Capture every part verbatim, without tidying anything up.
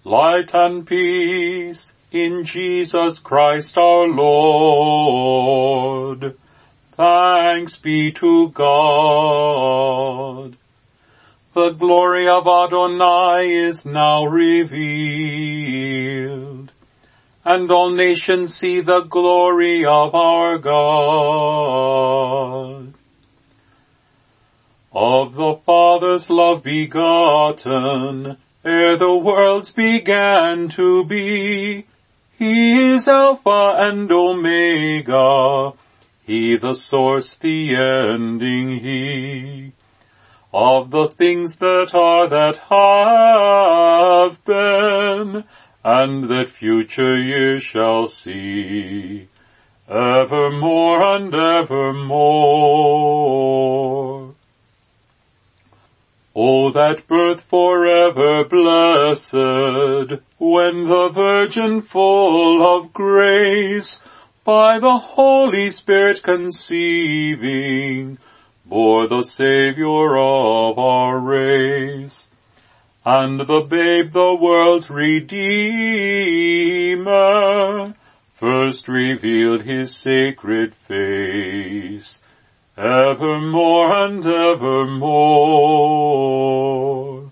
light and peace in Jesus Christ our Lord. Thanks be to God. The glory of Adonai is now revealed, and all nations see the glory of our God. Of the Father's love begotten, ere the worlds began to be, He is Alpha and Omega, He the source, the ending, He. Of the things that are, that have been, and that future years shall see, evermore and evermore. O that birth forever blessed, when the Virgin full of grace, by the Holy Spirit conceiving, bore the Saviour of our race. And the babe, the world's Redeemer, first revealed his sacred face, evermore and evermore.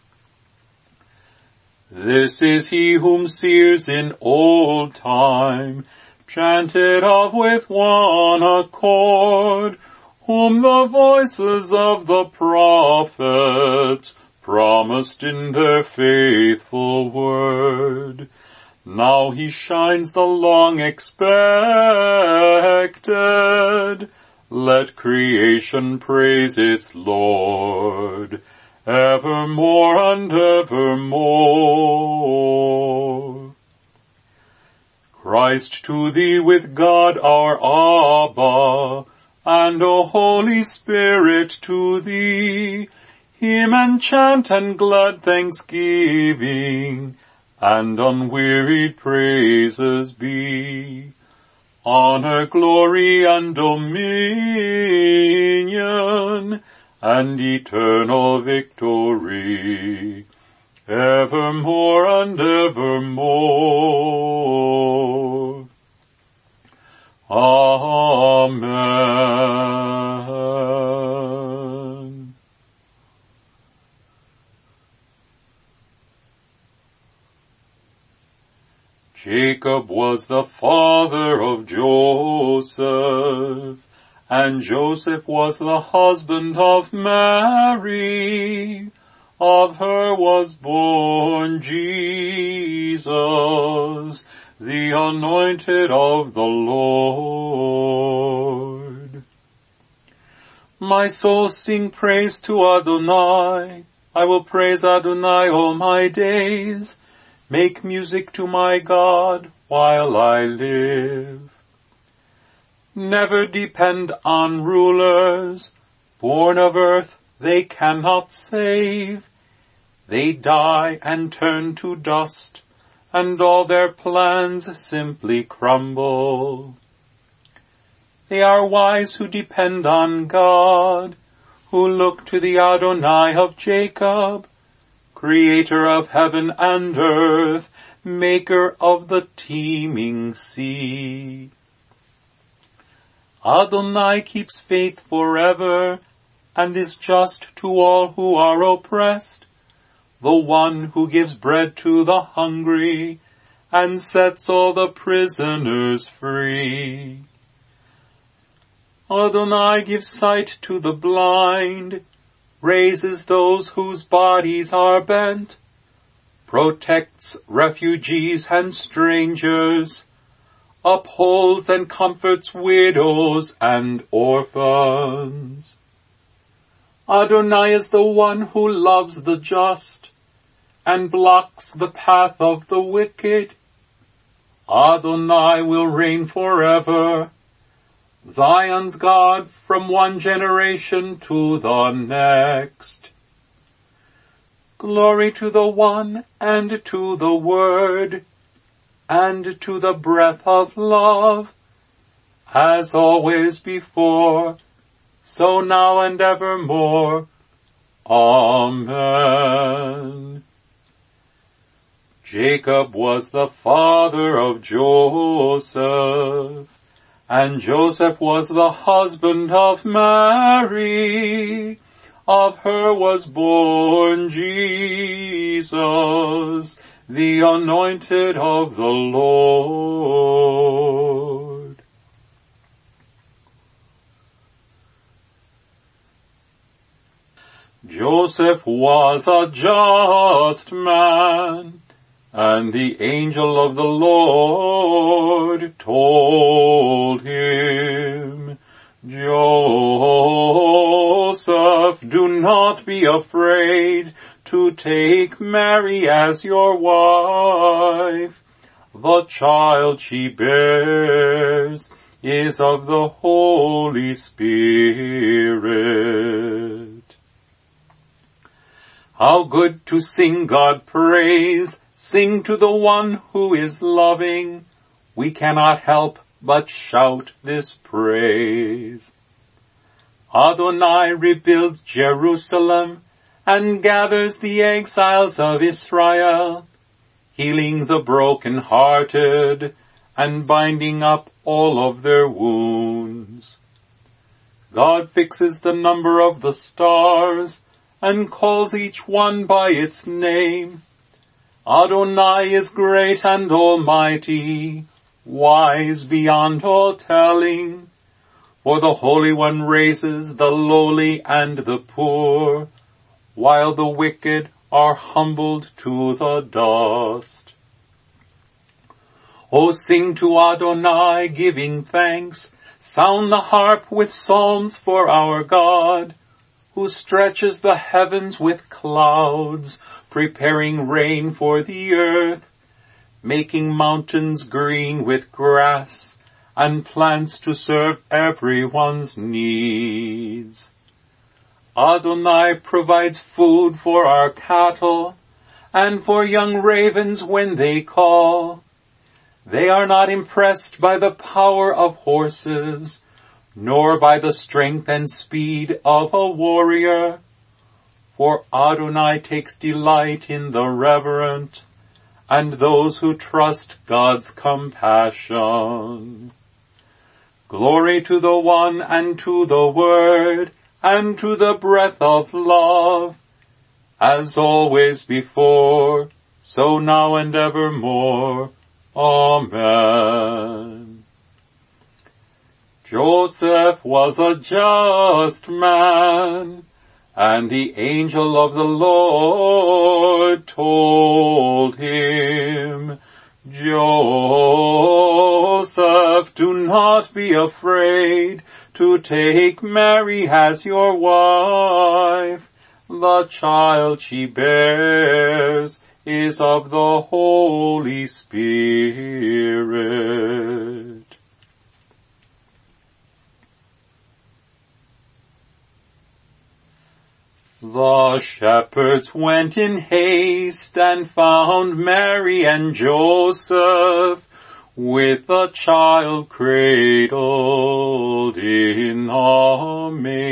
This is he whom seers in old time chanted of with one accord, whom the voices of the prophets promised in their faithful word. Now he shines the long expected. Let creation praise its Lord, evermore and evermore. Christ to thee with God our Abba, and O Holy Spirit to thee, hymn and chant and glad thanksgiving, and unwearied praises be. Honor, glory, and dominion, and eternal victory, evermore and evermore. Amen. Jacob was the father of Joseph, and Joseph was the husband of Mary. Of her was born Jesus, the anointed of the Lord. My soul sing praise to Adonai. I will praise Adonai all my days. Make music to my God while I live. Never depend on rulers. Born of earth, they cannot save. They die and turn to dust, and all their plans simply crumble. They are wise who depend on God, who look to the Adonai of Jacob, Creator of heaven and earth, maker of the teeming sea. Adonai keeps faith forever, and is just to all who are oppressed, the one who gives bread to the hungry, and sets all the prisoners free. Adonai gives sight to the blind, raises those whose bodies are bent, protects refugees and strangers, upholds and comforts widows and orphans. Adonai is the one who loves the just and blocks the path of the wicked. Adonai will reign forever, Zion's God from one generation to the next. Glory to the One, and to the Word, and to the breath of love, as always before, so now and evermore. Amen. Jacob was the father of Joseph, and Joseph was the husband of Mary. Of her was born Jesus, the anointed of the Lord. Joseph was a just man, and the angel of the Lord told him, Joseph, do not be afraid to take Mary as your wife. The child she bears is of the Holy Spirit. How good to sing God praise, sing to the one who is loving. We cannot help but shout this praise. Adonai rebuilds Jerusalem and gathers the exiles of Israel, healing the broken-hearted and binding up all of their wounds. God fixes the number of the stars and calls each one by its name. Adonai is great and almighty, wise beyond all telling. For the Holy One raises the lowly and the poor, while the wicked are humbled to the dust. O sing to Adonai, giving thanks. Sound the harp with psalms for our God, who stretches the heavens with clouds, preparing rain for the earth, making mountains green with grass, and plants to serve everyone's needs. Adonai provides food for our cattle, and for young ravens when they call. They are not impressed by the power of horses, nor by the strength and speed of a warrior. For Adonai takes delight in the reverent, and those who trust God's compassion. Glory to the One, and to the Word, and to the breath of love, as always before, so now and evermore. Amen. Joseph was a just man, and the angel of the Lord told him, Joseph, do not be afraid to take Mary as your wife. The child she bears is of the Holy Spirit. The shepherds went in haste and found Mary and Joseph with the child cradled in a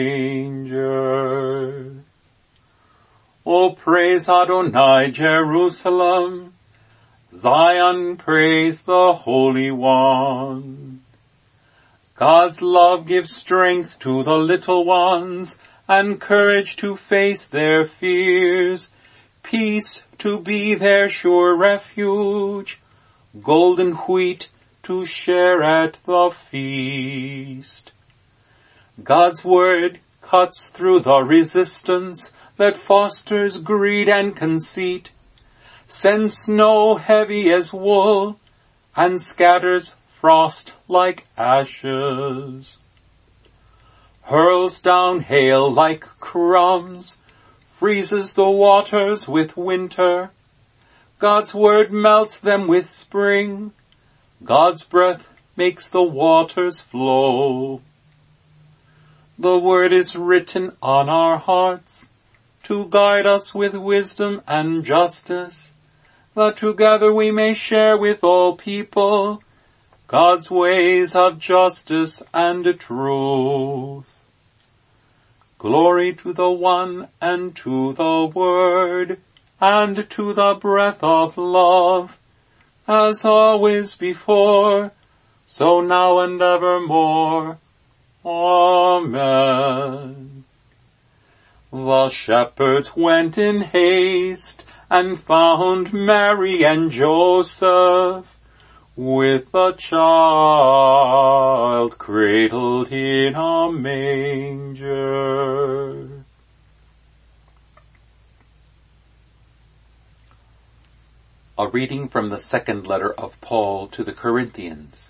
manger. O praise Adonai, Jerusalem. Zion, praise the Holy One. God's love gives strength to the little ones, and courage to face their fears, peace to be their sure refuge, golden wheat to share at the feast. God's word cuts through the resistance that fosters greed and conceit, sends snow heavy as wool, and scatters frost like ashes. Hurls down hail like crumbs, freezes the waters with winter. God's word melts them with spring. God's breath makes the waters flow. The word is written on our hearts to guide us with wisdom and justice, that together we may share with all people God's ways of justice and truth. Glory to the One, and to the Word, and to the breath of love, as always before, so now and evermore. Amen. The shepherds went in haste and found Mary and Joseph with the child cradled in a manger. A reading from the second letter of Paul to the Corinthians.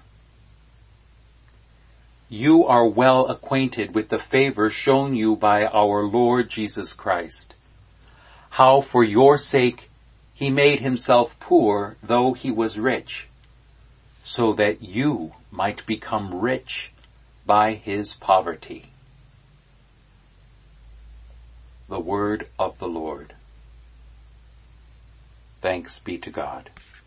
You are well acquainted with the favor shown you by our Lord Jesus Christ, how for your sake he made himself poor though he was rich, so that you might become rich by his poverty. The word of the Lord. Thanks be to God.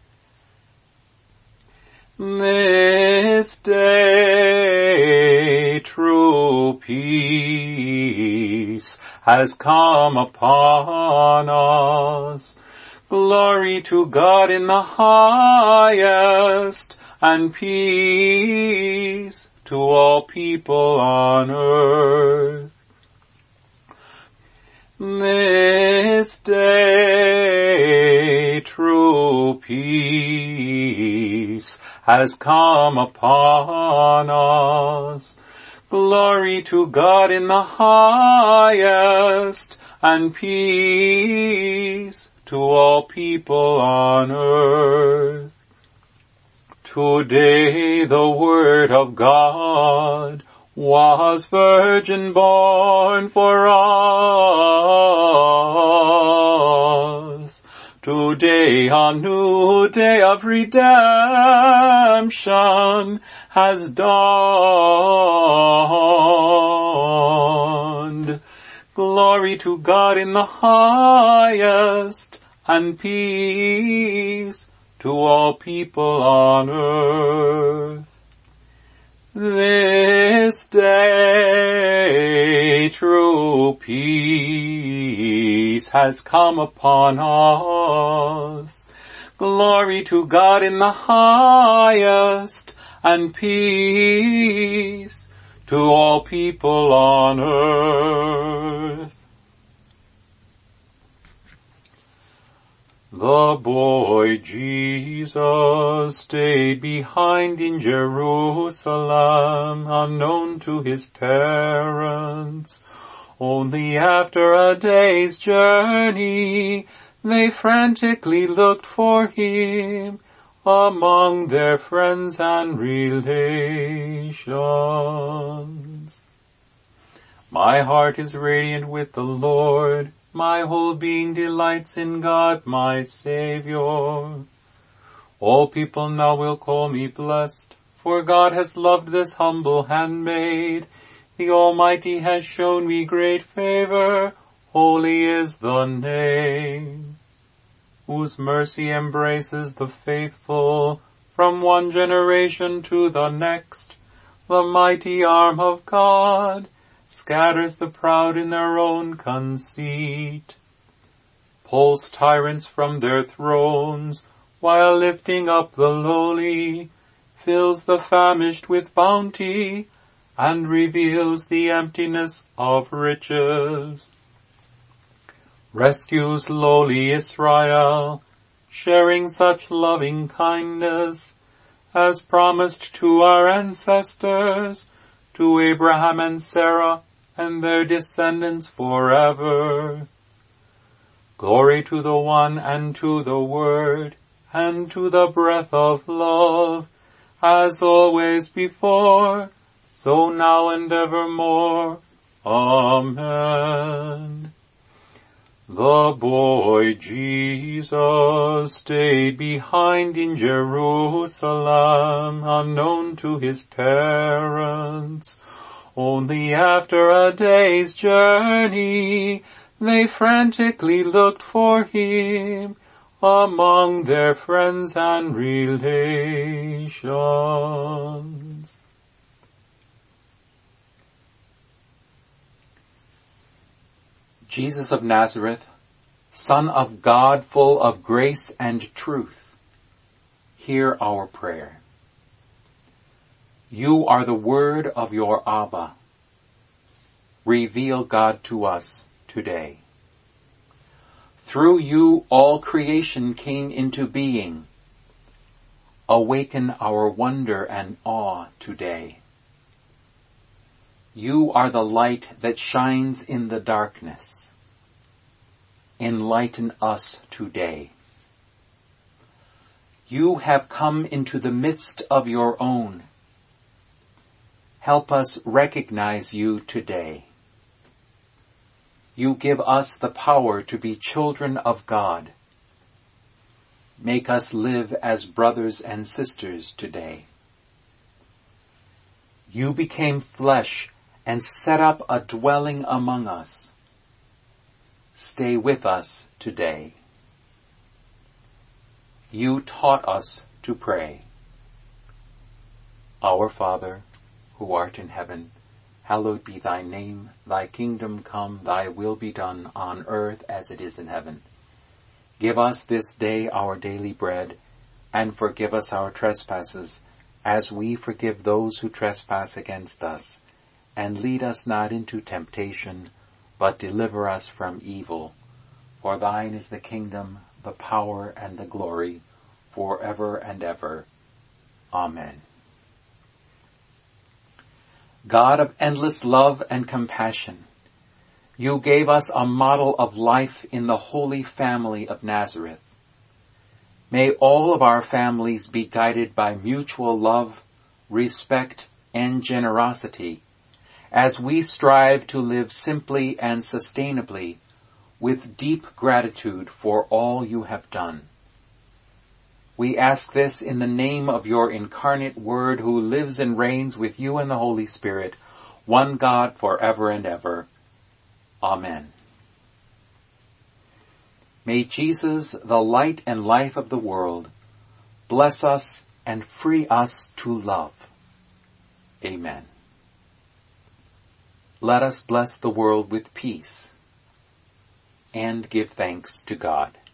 This day true peace has come upon us. Glory to God in the highest, and peace to all people on earth. This day true peace has come upon us. Glory to God in the highest, and peace to all people on earth. Today the word of God was virgin born for us. Today a new day of redemption has dawned. Glory to God in the highest, and peace to all people on earth. This day true peace has come upon us. Glory to God in the highest, and peace to all people on earth. The boy Jesus stayed behind in Jerusalem, unknown to his parents. Only after a day's journey, they frantically looked for him among their friends and relations. My heart is radiant with the Lord. My whole being delights in God, my Savior. All people now will call me blessed, for God has loved this humble handmaid. The Almighty has shown me great favor. Holy is the name, whose mercy embraces the faithful from one generation to the next. The mighty arm of God scatters the proud in their own conceit, pulls tyrants from their thrones, while lifting up the lowly, fills the famished with bounty, and reveals the emptiness of riches. Rescues lowly Israel, sharing such loving kindness, as promised to our ancestors, to Abraham and Sarah and their descendants forever. Glory to the One and to the Word and to the breath of love, as always before, so now and evermore. Amen. The boy Jesus stayed behind in Jerusalem, unknown to his parents. Only after a day's journey, they frantically looked for him among their friends and relations. Jesus of Nazareth, Son of God, full of grace and truth, hear our prayer. You are the word of your Abba. Reveal God to us today. Through you all creation came into being. Awaken our wonder and awe today. You are the light that shines in the darkness. Enlighten us today. You have come into the midst of your own. Help us recognize you today. You give us the power to be children of God. Make us live as brothers and sisters today. You became flesh and set up a dwelling among us. Stay with us today. You taught us to pray. Our Father, who art in heaven, hallowed be thy name. Thy kingdom come, thy will be done on earth as it is in heaven. Give us this day our daily bread, and forgive us our trespasses, as we forgive those who trespass against us. And lead us not into temptation, but deliver us from evil. For thine is the kingdom, the power, and the glory, forever and ever. Amen. God of endless love and compassion, you gave us a model of life in the holy family of Nazareth. May all of our families be guided by mutual love, respect, and generosity, as we strive to live simply and sustainably with deep gratitude for all you have done. We ask this in the name of your incarnate Word, who lives and reigns with you and the Holy Spirit, one God forever and ever. Amen. May Jesus, the light and life of the world, bless us and free us to love. Amen. Let us bless the world with peace and give thanks to God.